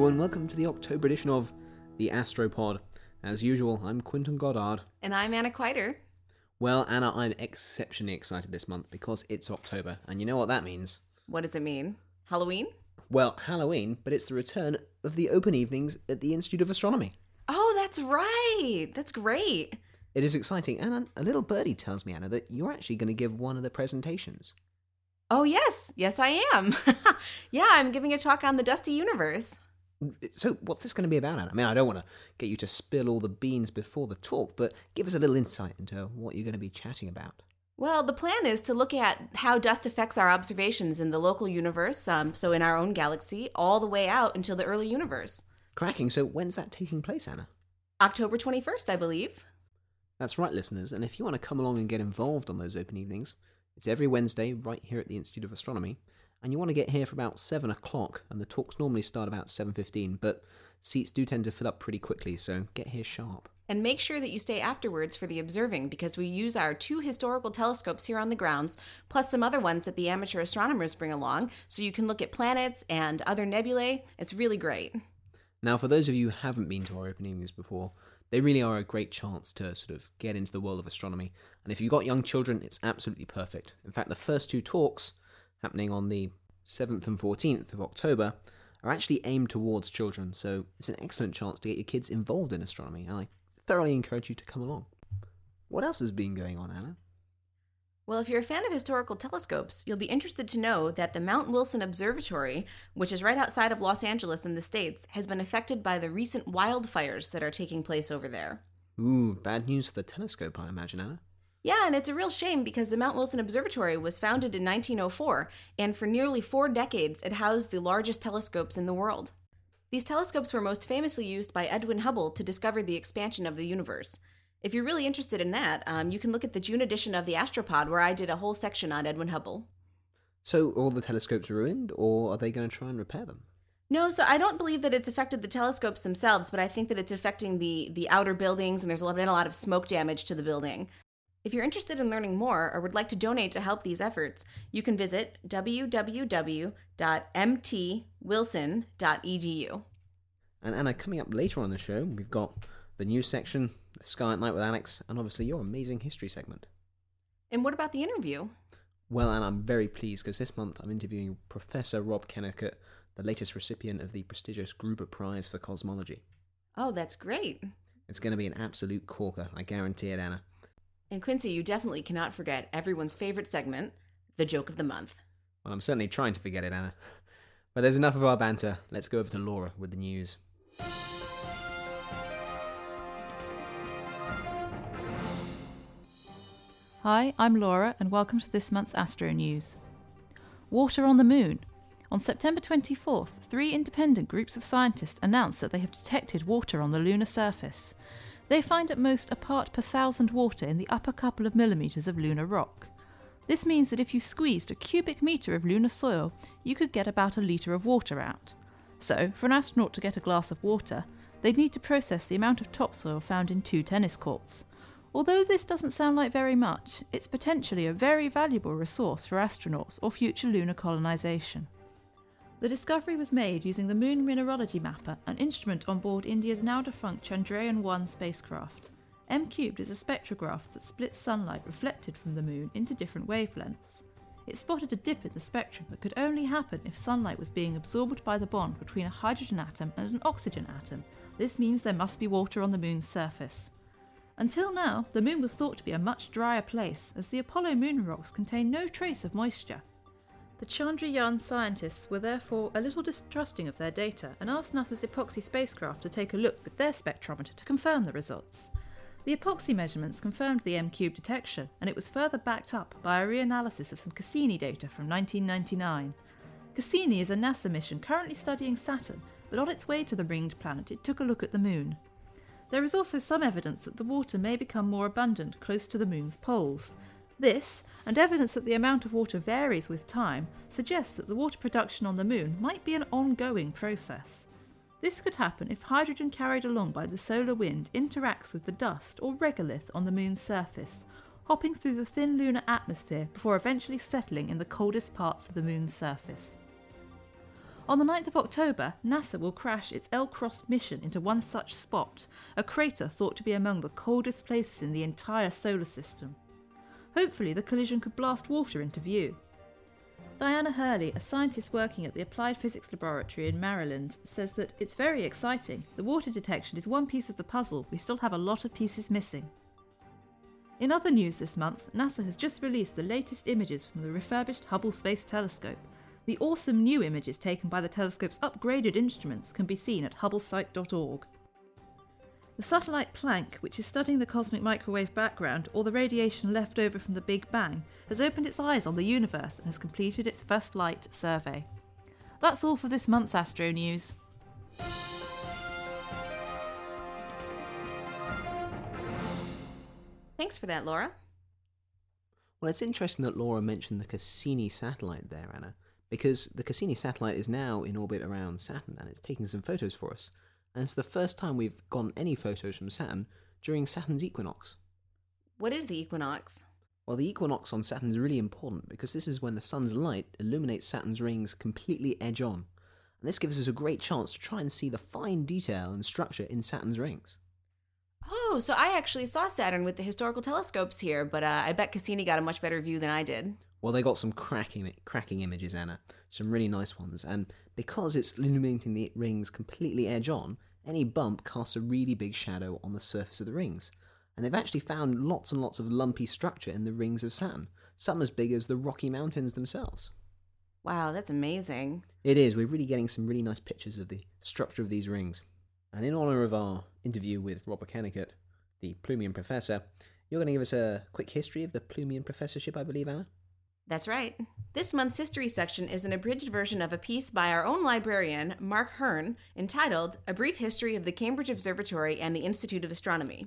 and welcome to the October edition of the Astropod. As usual, I'm Quinton Goddard. And I'm Anna Quiter. Well, Anna, I'm exceptionally excited this month because it's October, and you know what that means. What does it mean? Halloween? Well, Halloween, but it's the return of the open evenings at the Institute of Astronomy. Oh, that's right. That's great. It is exciting, and a little birdie tells me, Anna, that you're actually going to give one of the presentations. Oh, yes. Yes, I am. Yeah, I'm giving a talk on the dusty universe. So what's this going to be about, Anna? I mean, I don't want to get you to spill all the beans before the talk, but give us a little insight into what you're going to be chatting about. Well, the plan is to look at how dust affects our observations in the local universe, so in our own galaxy, all the way out until the early universe. Cracking. So when's that taking place, Anna? October 21st, I believe. That's right, listeners, and if you want to come along and get involved on those open evenings, it's every Wednesday right here at the Institute of Astronomy, and you want to get here for about 7 o'clock, and the talks normally start about 7:15, but seats do tend to fill up pretty quickly, so get here sharp. And make sure that you stay afterwards for the observing, because we use our 2 historical telescopes here on the grounds, plus some other ones that the amateur astronomers bring along, so you can look at planets and other nebulae. It's really great. Now, for those of you who haven't been to our open evenings before, they really are a great chance to sort of get into the world of astronomy. And if you've got young children, it's absolutely perfect. In fact, the first 2 talks, happening on the 7th and 14th of October, are actually aimed towards children. So it's an excellent chance to get your kids involved in astronomy. And I thoroughly encourage you to come along. What else has been going on, Anna? Well, if you're a fan of historical telescopes, you'll be interested to know that the Mount Wilson Observatory, which is right outside of Los Angeles in the States, has been affected by the recent wildfires that are taking place over there. Ooh, bad news for the telescope, I imagine, Anna. Yeah, and it's a real shame because the Mount Wilson Observatory was founded in 1904, and for nearly 4 decades it housed the largest telescopes in the world. These telescopes were most famously used by Edwin Hubble to discover the expansion of the universe. If you're really interested in that, you can look at the June edition of the Astropod, where I did a whole section on Edwin Hubble. So all the telescopes are ruined, or are they going to try and repair them? No, so I don't believe that it's affected the telescopes themselves, but I think that it's affecting the outer buildings, and there's been a lot of smoke damage to the building. If you're interested in learning more or would like to donate to help these efforts, you can visit www.mtwilson.edu. And Anna, coming up later on the show, we've got the news section, the Sky at Night with Alex, and obviously your amazing history segment. And what about the interview? Well, and I'm very pleased because this month I'm interviewing Professor Rob Kennicott, the latest recipient of the prestigious Gruber Prize for Cosmology. Oh, that's great. It's going to be an absolute corker, I guarantee it, Anna. And Quincy, you definitely cannot forget everyone's favorite segment, the joke of the month. Well, I'm certainly trying to forget it, Anna. But there's enough of our banter. Let's go over to Laura with the news. Hi, I'm Laura, and welcome to this month's Astro News. Water on the Moon. On September 24th, 3 independent groups of scientists announced that they have detected water on the lunar surface. They find at most a part per 1,000 water in the upper couple of millimetres of lunar rock. This means that if you squeezed a cubic metre of lunar soil, you could get about a litre of water out. So, for an astronaut to get a glass of water, they'd need to process the amount of topsoil found in 2 tennis courts. Although this doesn't sound like very much, it's potentially a very valuable resource for astronauts or future lunar colonisation. The discovery was made using the Moon Mineralogy Mapper, an instrument on board India's now-defunct Chandrayaan-1 spacecraft. M-Cubed is a spectrograph that splits sunlight reflected from the Moon into different wavelengths. It spotted a dip in the spectrum that could only happen if sunlight was being absorbed by the bond between a hydrogen atom and an oxygen atom. This means there must be water on the Moon's surface. Until now, the Moon was thought to be a much drier place, as the Apollo moon rocks contain no trace of moisture. The Chandrayaan scientists were therefore a little distrusting of their data and asked NASA's EPOXI spacecraft to take a look with their spectrometer to confirm the results. The EPOXI measurements confirmed the M-Cube detection, and it was further backed up by a reanalysis of some Cassini data from 1999. Cassini is a NASA mission currently studying Saturn, but on its way to the ringed planet it took a look at the Moon. There is also some evidence that the water may become more abundant close to the Moon's poles. This, and evidence that the amount of water varies with time, suggests that the water production on the Moon might be an ongoing process. This could happen if hydrogen carried along by the solar wind interacts with the dust or regolith on the Moon's surface, hopping through the thin lunar atmosphere before eventually settling in the coldest parts of the Moon's surface. On the 9th of October, NASA will crash its L-Cross mission into one such spot, a crater thought to be among the coldest places in the entire solar system. Hopefully, the collision could blast water into view. Diana Hurley, a scientist working at the Applied Physics Laboratory in Maryland, says that it's very exciting. The water detection is one piece of the puzzle. We still have a lot of pieces missing. In other news this month, NASA has just released the latest images from the refurbished Hubble Space Telescope. The awesome new images taken by the telescope's upgraded instruments can be seen at hubblesite.org. The satellite Planck, which is studying the cosmic microwave background or the radiation left over from the Big Bang, has opened its eyes on the universe and has completed its first light survey. That's all for this month's Astro News. Thanks for that, Laura. Well, it's interesting that Laura mentioned the Cassini satellite there, Anna, because the Cassini satellite is now in orbit around Saturn and it's taking some photos for us. And it's the first time we've gotten any photos from Saturn during Saturn's equinox. What is the equinox? Well, the equinox on Saturn is really important because this is when the sun's light illuminates Saturn's rings completely edge on. And this gives us a great chance to try and see the fine detail and structure in Saturn's rings. Oh, so I actually saw Saturn with the historical telescopes here, but I bet Cassini got a much better view than I did. Well, they got some cracking images, Anna. Some really nice ones. And because it's illuminating the rings completely edge on, any bump casts a really big shadow on the surface of the rings. And they've actually found lots and lots of lumpy structure in the rings of Saturn, some as big as the Rocky Mountains themselves. Wow, that's amazing. It is. We're really getting some really nice pictures of the structure of these rings. And in honour of our interview with Robert Kennicott, the Plumian Professor, you're going to give us a quick history of the Plumian Professorship, I believe, Anna? That's right. This month's history section is an abridged version of a piece by our own librarian, Mark Hearn, entitled A Brief History of the Cambridge Observatory and the Institute of Astronomy.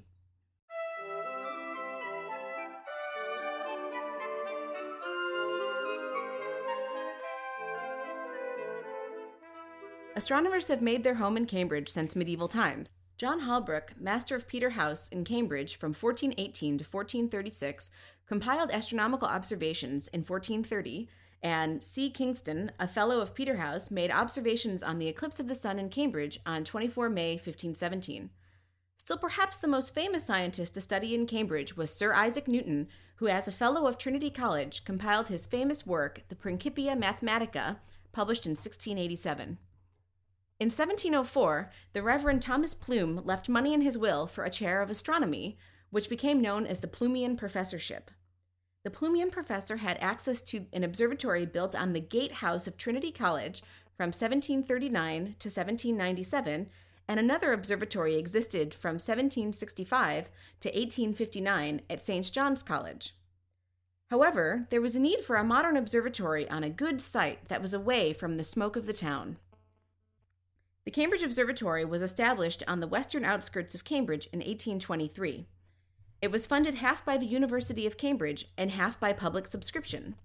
Astronomers have made their home in Cambridge since medieval times. John Holbrook, master of Peterhouse in Cambridge from 1418 to 1436, compiled astronomical observations in 1430, and C. Kingston, a fellow of Peterhouse, made observations on the eclipse of the sun in Cambridge on 24 May 1517. Still perhaps the most famous scientist to study in Cambridge was Sir Isaac Newton, who as a fellow of Trinity College compiled his famous work, the Principia Mathematica, published in 1687. In 1704, the Reverend Thomas Plume left money in his will for a chair of astronomy, which became known as the Plumian Professorship. The Plumian Professor had access to an observatory built on the Gate House of Trinity College from 1739 to 1797, and another observatory existed from 1765 to 1859 at St. John's College. However, there was a need for a modern observatory on a good site that was away from the smoke of the town. The Cambridge Observatory was established on the western outskirts of Cambridge in 1823. It was funded half by the University of Cambridge and half by public subscription.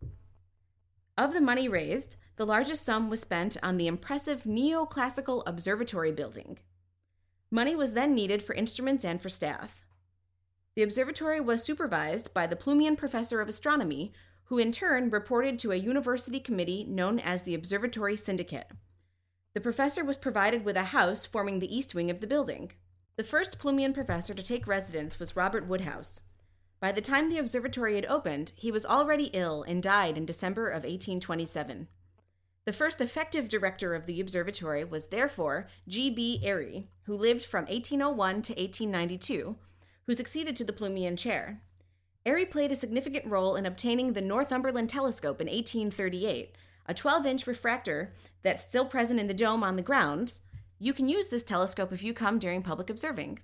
Of the money raised, the largest sum was spent on the impressive neoclassical observatory building. Money was then needed for instruments and for staff. The observatory was supervised by the Plumian Professor of Astronomy, who in turn reported to a university committee known as the Observatory Syndicate. The professor was provided with a house forming the east wing of the building. The first Plumian professor to take residence was Robert Woodhouse. By the time the observatory had opened, he was already ill and died in December of 1827. The first effective director of the observatory was therefore G.B. Airy, who lived from 1801 to 1892, who succeeded to the Plumian chair. Airy played a significant role in obtaining the Northumberland telescope in 1838, a 12-inch refractor that's still present in the dome on the grounds. You can use this telescope if you come during public observing.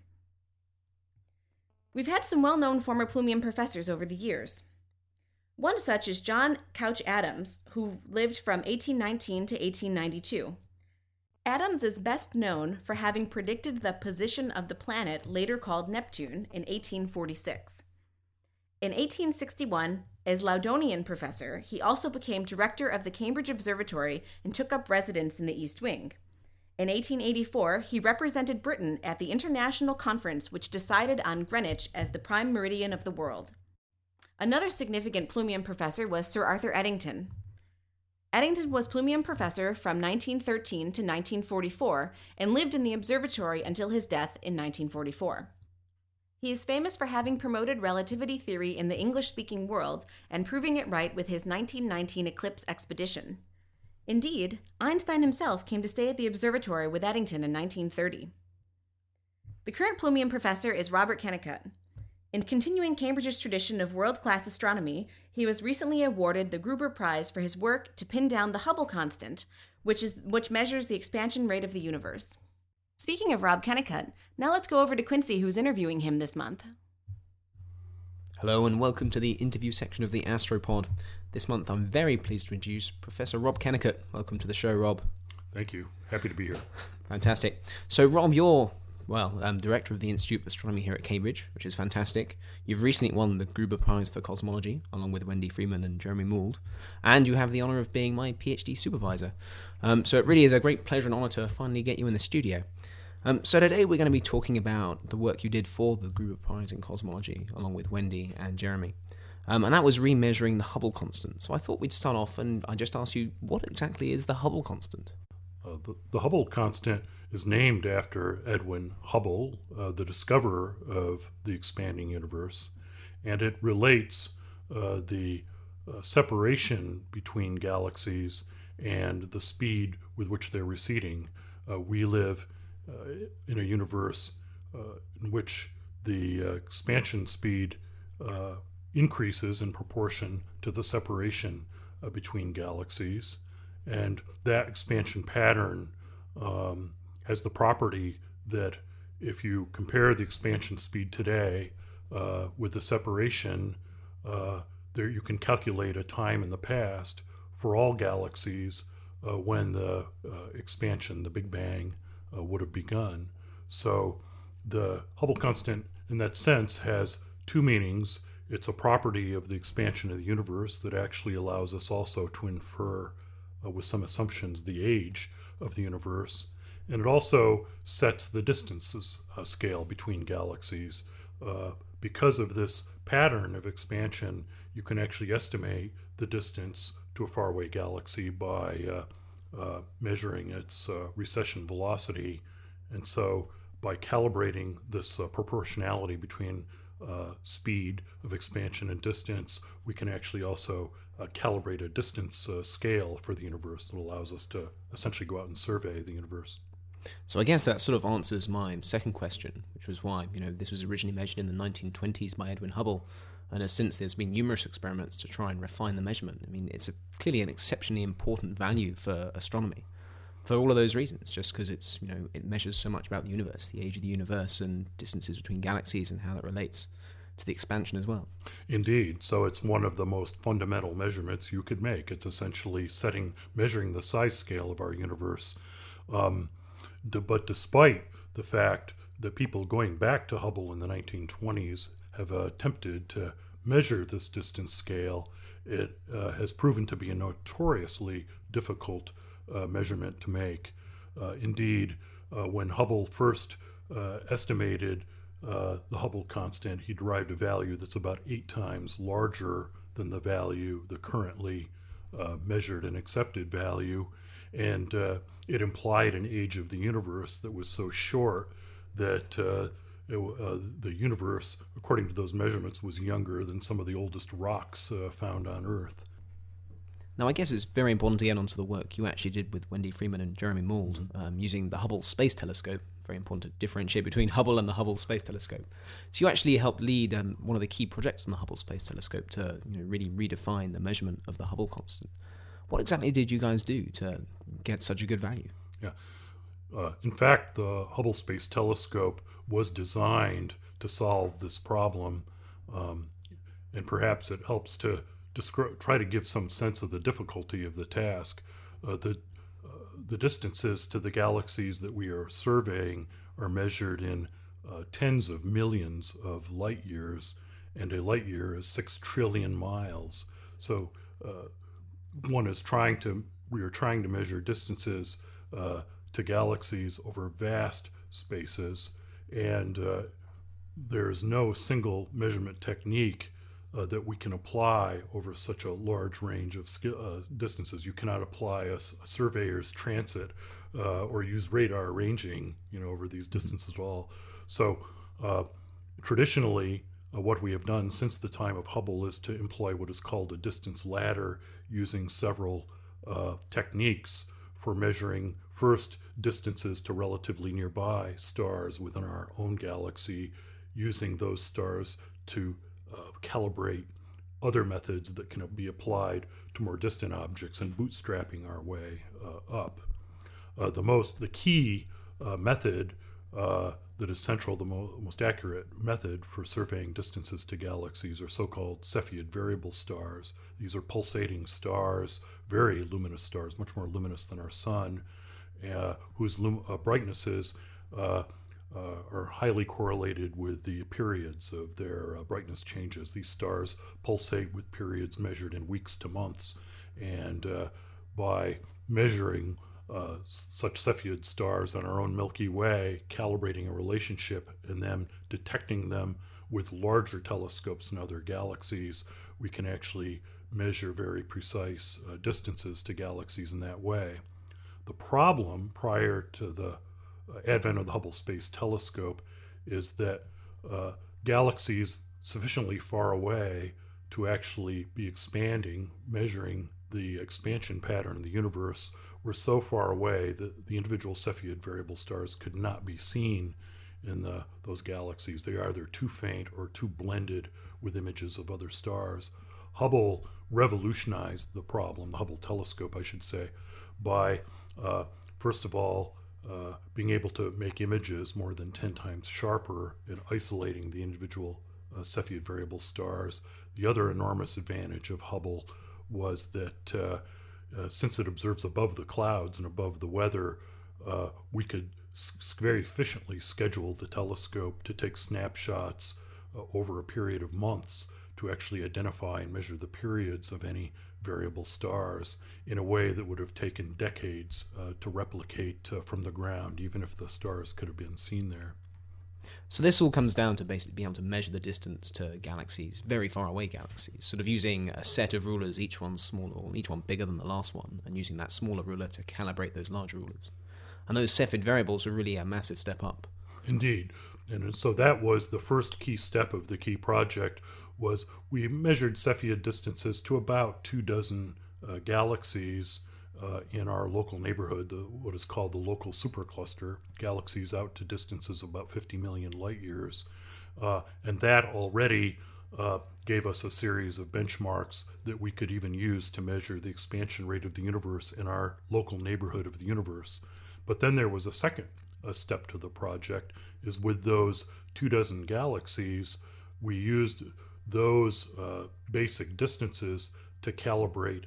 We've had some well-known former Plumian professors over the years. One such is John Couch Adams, who lived from 1819 to 1892. Adams is best known for having predicted the position of the planet later called Neptune in 1846. In 1861, as Loudonian professor, he also became director of the Cambridge Observatory and took up residence in the East Wing. In 1884, he represented Britain at the international conference which decided on Greenwich as the prime meridian of the world. Another significant Plumian professor was Sir Arthur Eddington. Eddington was Plumium Professor from 1913 to 1944 and lived in the observatory until his death in 1944. He is famous for having promoted relativity theory in the English-speaking world and proving it right with his 1919 eclipse expedition. Indeed, Einstein himself came to stay at the observatory with Eddington in 1930. The current Plumium Professor is Robert Kennicott. In continuing Cambridge's tradition of world-class astronomy, he was recently awarded the Gruber Prize for his work to pin down the Hubble constant, which measures the expansion rate of the universe. Speaking of Rob Kennicott, now let's go over to Quincy, who's interviewing him this month. Hello and welcome to the interview section of the Astropod. This month I'm very pleased to introduce Professor Rob Kennicott. Welcome to the show, Rob. Thank you. Happy to be here. Fantastic. So Rob, you're Director of the Institute of Astronomy here at Cambridge, which is fantastic. You've recently won the Gruber Prize for Cosmology, along with Wendy Freeman and Jeremy Mould, and you have the honour of being my PhD supervisor. So it really is a great pleasure and honour to finally get you in the studio. So today we're going to be talking about the work you did for the Gruber Prize in Cosmology, along with Wendy and Jeremy. And that was remeasuring the Hubble constant. So I thought we'd start off and I just ask you, what exactly is the Hubble constant? The Hubble constant is named after Edwin Hubble, the discoverer of the expanding universe, and it relates the separation between galaxies and the speed with which they're receding. We live in a universe in which the expansion speed increases in proportion to the separation between galaxies, and that expansion pattern has the property that if you compare the expansion speed today with the separation, there you can calculate a time in the past for all galaxies when the expansion, the Big Bang, would have begun. So the Hubble constant, in that sense, has two meanings. It's a property of the expansion of the universe that actually allows us also to infer, with some assumptions, the age of the universe. And it also sets the distances scale between galaxies. Because of this pattern of expansion, you can actually estimate the distance to a faraway galaxy by measuring its recession velocity. And so by calibrating this proportionality between speed of expansion and distance, we can actually also calibrate a distance scale for the universe that allows us to essentially go out and survey the universe. So I guess that sort of answers my second question, which was why, this was originally measured in the 1920s by Edwin Hubble, and since there's been numerous experiments to try and refine the measurement. It's clearly an exceptionally important value for astronomy, for all of those reasons, just because it's, it measures so much about the universe, the age of the universe and distances between galaxies and how that relates to the expansion as well. Indeed. So it's one of the most fundamental measurements you could make. It's essentially measuring the size scale of our universe. But despite the fact that people going back to Hubble in the 1920s have attempted to measure this distance scale, it has proven to be a notoriously difficult measurement to make. Indeed, when Hubble first estimated the Hubble constant, he derived a value that's about 8 times larger than the currently measured and accepted value. And it implied an age of the universe that was so short that the universe, according to those measurements, was younger than some of the oldest rocks found on Earth. Now, I guess it's very important to get onto the work you actually did with Wendy Freeman and Jeremy Mould, using the Hubble Space Telescope. Very important to differentiate between Hubble and the Hubble Space Telescope. So you actually helped lead one of the key projects on the Hubble Space Telescope to really redefine the measurement of the Hubble constant. What exactly did you guys do to get such a good value? Yeah. In fact, the Hubble Space Telescope was designed to solve this problem, and perhaps it helps to try to give some sense of the difficulty of the task. The distances to the galaxies that we are surveying are measured in tens of millions of light years, and a light year is 6 trillion miles. So we are trying to measure distances to galaxies over vast spaces, and there's no single measurement technique that we can apply over such a large range of distances. You cannot apply a surveyor's transit or use radar ranging, over these distances at all. So traditionally, what we have done since the time of Hubble is to employ what is called a distance ladder, using several techniques for measuring first distances to relatively nearby stars within our own galaxy, using those stars to calibrate other methods that can be applied to more distant objects, and bootstrapping our way up. The key method that is central, the most accurate method for surveying distances to galaxies, are so-called Cepheid variable stars. These are pulsating stars, very luminous stars, much more luminous than our sun, whose brightnesses are highly correlated with the periods of their brightness changes. These stars pulsate with periods measured in weeks to months, and by measuring such Cepheid stars on our own Milky Way, calibrating a relationship, and then detecting them with larger telescopes in other galaxies, we can actually measure very precise distances to galaxies in that way. The problem prior to the advent of the Hubble Space Telescope is that galaxies sufficiently far away to actually be expanding, measuring the expansion pattern of the universe, were so far away that the individual Cepheid variable stars could not be seen in those galaxies. They are either too faint or too blended with images of other stars. Hubble revolutionized the problem, the Hubble telescope, I should say, by, first of all, being able to make images more than 10 times sharper and isolating the individual Cepheid variable stars. The other enormous advantage of Hubble was that since it observes above the clouds and above the weather, we could very efficiently schedule the telescope to take snapshots over a period of months to actually identify and measure the periods of any variable stars in a way that would have taken decades to replicate from the ground, even if the stars could have been seen there. So this all comes down to basically being able to measure the distance to galaxies, very far away galaxies, sort of using a set of rulers, each one smaller, or each one bigger than the last one, and using that smaller ruler to calibrate those larger rulers. And those Cepheid variables are really a massive step up. Indeed. And so that was the first key step of the key project, was we measured Cepheid distances to about 24 galaxies in our local neighborhood, what is called the local supercluster, galaxies out to distances of about 50 million light years. And that already gave us a series of benchmarks that we could even use to measure the expansion rate of the universe in our local neighborhood of the universe. But then there was a second step to the project, is with those 24 galaxies, we used those basic distances to calibrate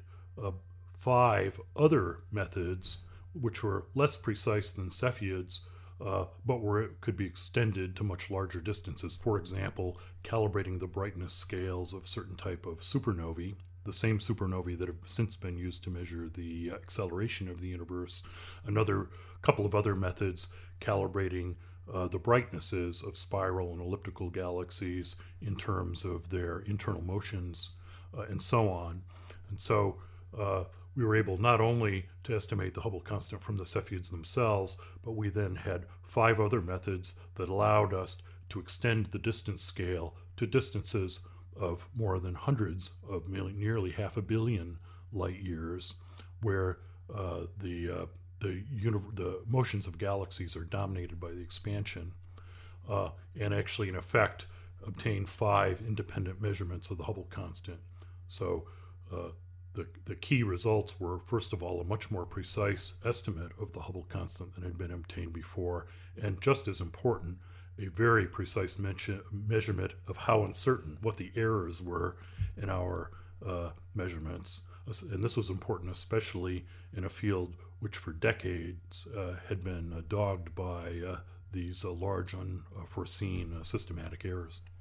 5 other methods, which were less precise than Cepheids, but could be extended to much larger distances. For example, calibrating the brightness scales of certain type of supernovae, the same supernovae that have since been used to measure the acceleration of the universe. Another couple of other methods, calibrating the brightnesses of spiral and elliptical galaxies in terms of their internal motions, and so on. And so we were able not only to estimate the Hubble constant from the Cepheids themselves, but we then had 5 other methods that allowed us to extend the distance scale to distances of more than hundreds of nearly 500 million light years, where the motions of galaxies are dominated by the expansion, and actually, in effect, obtain 5 independent measurements of the Hubble constant. So the key results were, first of all, a much more precise estimate of the Hubble constant than had been obtained before, and just as important, a very precise measurement of how uncertain, what the errors were in our measurements. And this was important especially in a field which for decades had been dogged by these large unforeseen systematic errors.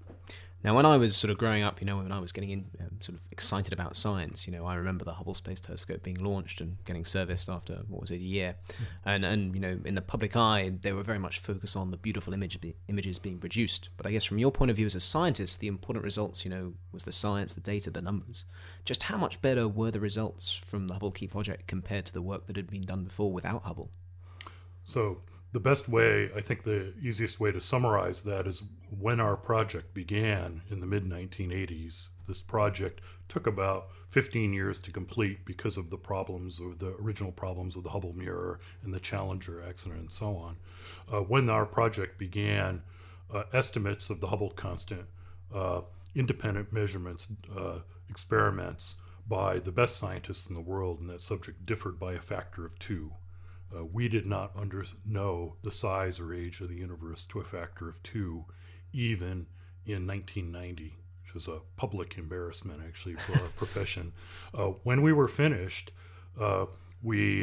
Now, when I was sort of growing up, when I was getting sort of excited about science, I remember the Hubble Space Telescope being launched and getting serviced after, a year. And in the public eye, they were very much focused on the beautiful images being produced. But I guess from your point of view as a scientist, the important results, was the science, the data, the numbers. Just how much better were the results from the Hubble Key project compared to the work that had been done before without Hubble? So the best way, I think the easiest way to summarize that is when our project began in the mid-1980s. This project took about 15 years to complete because of the problems, or the original problems of the Hubble mirror and the Challenger accident and so on. When our project began, estimates of the Hubble constant, independent measurements, experiments by the best scientists in the world in that subject differed by a factor of 2. We did not know the size or age of the universe to a factor of 2, even in 1990, which was a public embarrassment, actually, for our profession. When we were finished, we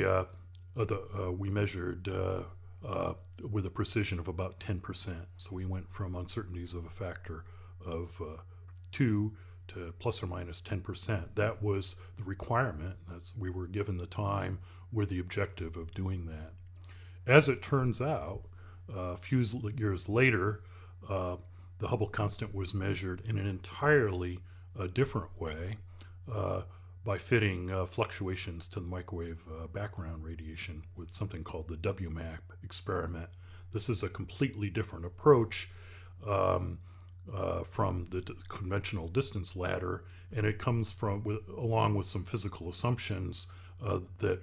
measured with a precision of about 10%. So we went from uncertainties of a factor of 2 to plus or minus 10%. That was the requirement. We were given the time with the objective of doing that. As it turns out, a few years later, the Hubble constant was measured in an entirely different way by fitting fluctuations to the microwave background radiation with something called the WMAP experiment. This is a completely different approach from the conventional distance ladder, and it comes along with some physical assumptions that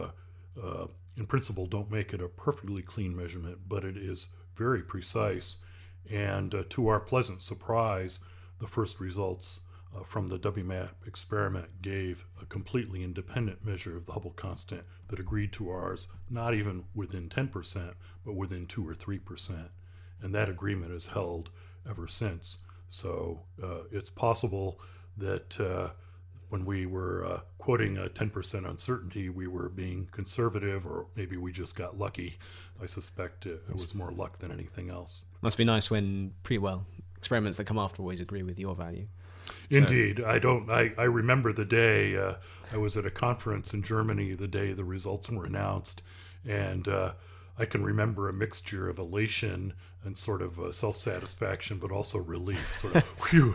in principle don't make it a perfectly clean measurement, but it is very precise. And to our pleasant surprise, the first results from the WMAP experiment gave a completely independent measure of the Hubble constant that agreed to ours, not even within 10%, but within 2 or 3%. And that agreement has held ever since. So it's possible that when we were quoting a 10% uncertainty, we were being conservative, or maybe we just got lucky. I suspect it was more luck than anything else. Must be nice when experiments that come after always agree with your value. Indeed. I remember the day I was at a conference in Germany the day the results were announced, and I can remember a mixture of elation and sort of self-satisfaction, but also relief. Sort of, whew,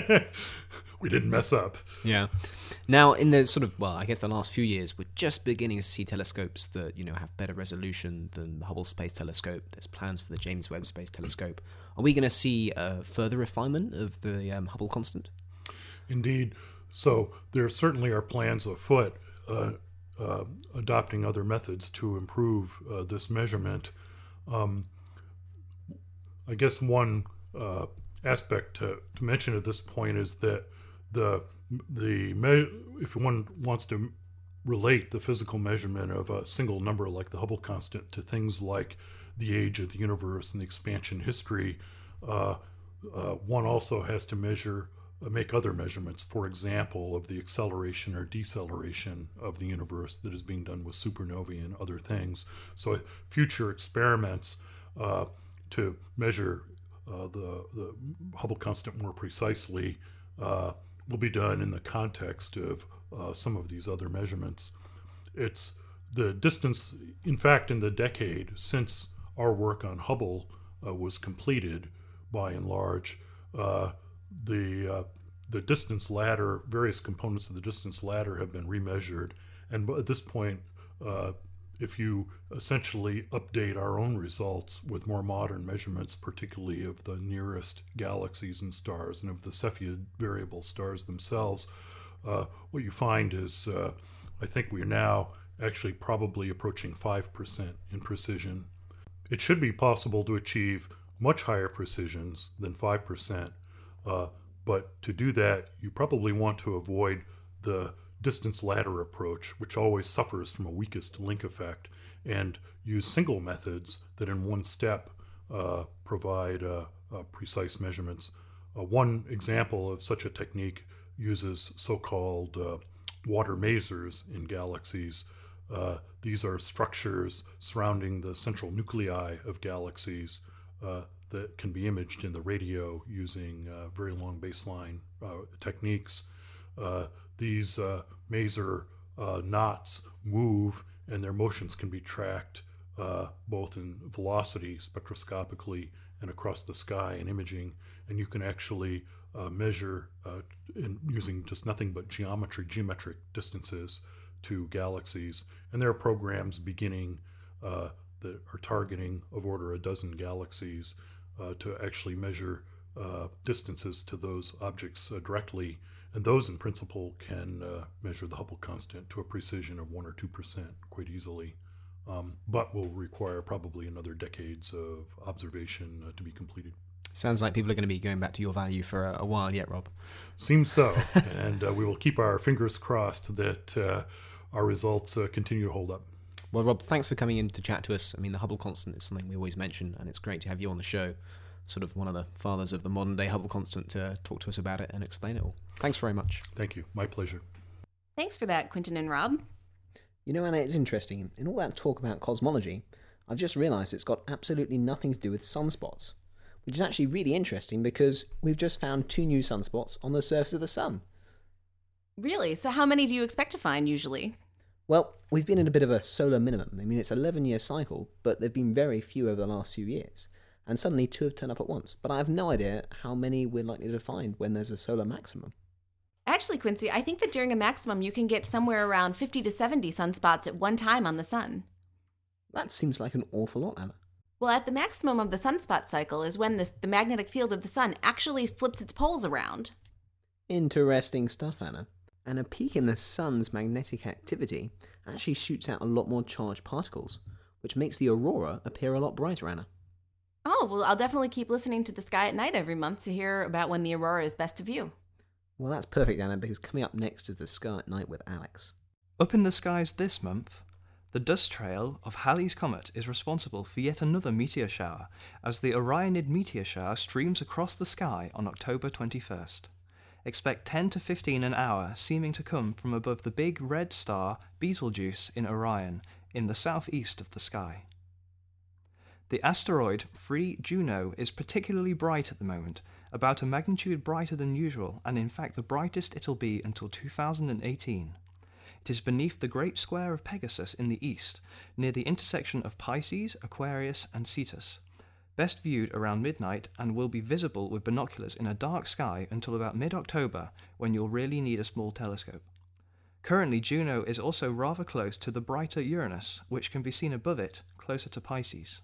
we didn't mess up. Yeah. Now, in the I guess the last few years, we're just beginning to see telescopes that, have better resolution than the Hubble Space Telescope. There's plans for the James Webb Space Telescope. Are we going to see further refinement of the Hubble constant? Indeed. So there certainly are plans afoot adopting other methods to improve this measurement. I guess one aspect to mention at this point is that if one wants to relate the physical measurement of a single number like the Hubble constant to things like the age of the universe and the expansion history, one also has to make other measurements, for example, of the acceleration or deceleration of the universe that is being done with supernovae and other things. So future experiments to measure the Hubble constant more precisely will be done in the context of some of these other measurements. It's the distance, in fact, in the decade since our work on Hubble was completed, by and large, the distance ladder, various components of the distance ladder have been remeasured. And at this point, if you essentially update our own results with more modern measurements, particularly of the nearest galaxies and stars and of the Cepheid variable stars themselves, what you find is, I think we are now actually probably approaching 5% in precision. It should be possible to achieve much higher precisions than 5%, but to do that, you probably want to avoid the distance ladder approach, which always suffers from a weakest link effect, and use single methods that in one step provide precise measurements. One example of such a technique uses so-called water masers in galaxies. These are structures surrounding the central nuclei of galaxies that can be imaged in the radio using very long baseline techniques. These maser knots move, and their motions can be tracked both in velocity spectroscopically and across the sky in imaging, and you can actually measure using just nothing but geometric distances to galaxies. And there are programs beginning that are targeting of order a dozen galaxies to actually measure distances to those objects directly. And those, in principle, can measure the Hubble constant to a precision of 1 or 2% quite easily, but will require probably another decades of observation to be completed. Sounds like people are going to be going back to your value for a while yet, Rob. Seems so, and we will keep our fingers crossed that our results continue to hold up. Well, Rob, thanks for coming in to chat to us. I mean, the Hubble constant is something we always mention, and it's great to have you on the show, sort of one of the fathers of the modern-day Hubble constant, to talk to us about it and explain it all. Thanks very much. Thank you. My pleasure. Thanks for that, Quentin and Rob. You know, Anna, it's interesting. In all that talk about cosmology, I've just realised it's got absolutely nothing to do with sunspots, which is actually really interesting because we've just found 2 new sunspots on the surface of the sun. Really? So how many do you expect to find usually? Well, we've been in a bit of a solar minimum. I mean, it's an 11-year cycle, but there have been very few over the last few years. And suddenly 2 have turned up at once. But I have no idea how many we're likely to find when there's a solar maximum. Actually, Quincy, I think that during a maximum you can get somewhere around 50 to 70 sunspots at one time on the sun. That seems like an awful lot, Anna. Well, at the maximum of the sunspot cycle is when the magnetic field of the sun actually flips its poles around. Interesting stuff, Anna. And a peak in the sun's magnetic activity actually shoots out a lot more charged particles, which makes the aurora appear a lot brighter, Anna. Oh, well, I'll definitely keep listening to The Sky at Night every month to hear about when the aurora is best to view. Well, that's perfect, Anna, because coming up next is The Sky at Night with Alex. Up in the skies this month, the dust trail of Halley's Comet is responsible for yet another meteor shower, as the Orionid meteor shower streams across the sky on October 21st. Expect 10 to 15 an hour, seeming to come from above the big red star Betelgeuse in Orion, in the southeast of the sky. The asteroid Free Juno is particularly bright at the moment, about a magnitude brighter than usual, and in fact the brightest it'll be until 2018. It is beneath the Great Square of Pegasus in the east, near the intersection of Pisces, Aquarius, and Cetus. Best viewed around midnight and will be visible with binoculars in a dark sky until about mid-October, when you'll really need a small telescope. Currently, Juno is also rather close to the brighter Uranus, which can be seen above it, closer to Pisces.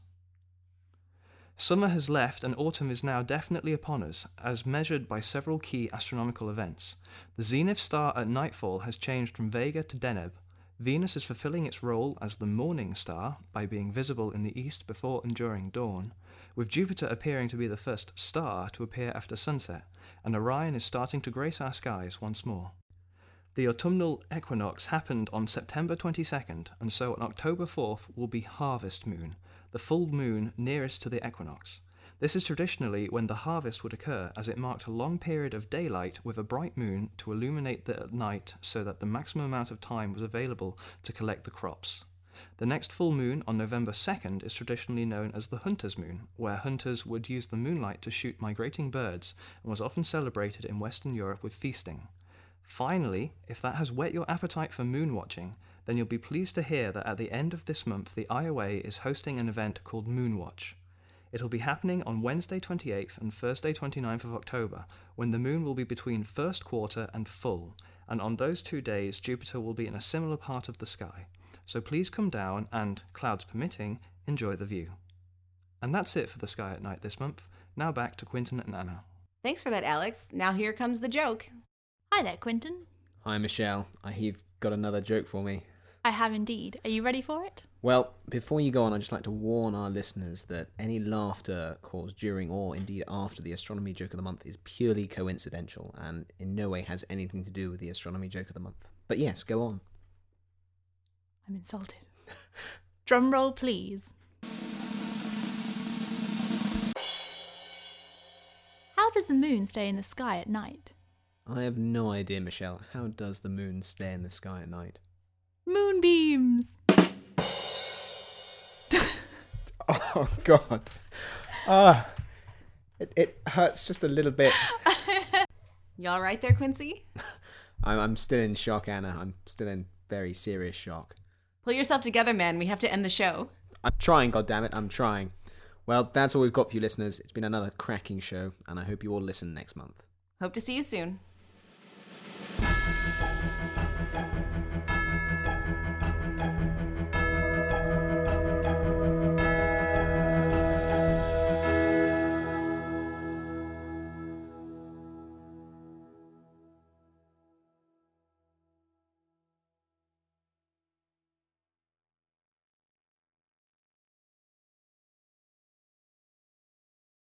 Summer has left and autumn is now definitely upon us, as measured by several key astronomical events. The zenith star at nightfall has changed from Vega to Deneb. Venus is fulfilling its role as the morning star by being visible in the east before and during dawn, with Jupiter appearing to be the first star to appear after sunset, and Orion is starting to grace our skies once more. The autumnal equinox happened on September 22nd, and so on October 4th will be harvest moon, the full moon nearest to the equinox. This is traditionally when the harvest would occur, as it marked a long period of daylight with a bright moon to illuminate the night so that the maximum amount of time was available to collect the crops. The next full moon on November 2nd is traditionally known as the hunter's moon, where hunters would use the moonlight to shoot migrating birds, and was often celebrated in Western Europe with feasting. Finally, if that has whet your appetite for moon watching, then you'll be pleased to hear that at the end of this month the IOA is hosting an event called Moonwatch. It'll be happening on Wednesday 28th and Thursday 29th of October, when the moon will be between first quarter and full, and on those 2 days Jupiter will be in a similar part of the sky. So please come down and, clouds permitting, enjoy the view. And that's it for The Sky at Night this month. Now back to Quentin and Anna. Thanks for that, Alex. Now here comes the joke. Hi there, Quentin. Hi, Michelle. I hear you've got another joke for me. I have indeed. Are you ready for it? Well, before you go on, I'd just like to warn our listeners that any laughter caused during or indeed after the Astronomy Joke of the Month is purely coincidental and in no way has anything to do with the Astronomy Joke of the Month. But yes, go on. I'm insulted. Drum roll, please. How does the moon stay in the sky at night? I have no idea, Michelle. How does the moon stay in the sky at night? Moonbeams! Oh, God. It hurts just a little bit. You all right there, Quincy? I'm still in shock, Anna. I'm still in very serious shock. Pull yourself together, man. We have to end the show. I'm trying, goddammit, I'm trying. Well, that's all we've got for you listeners. It's been another cracking show, and I hope you all listen next month. Hope to see you soon.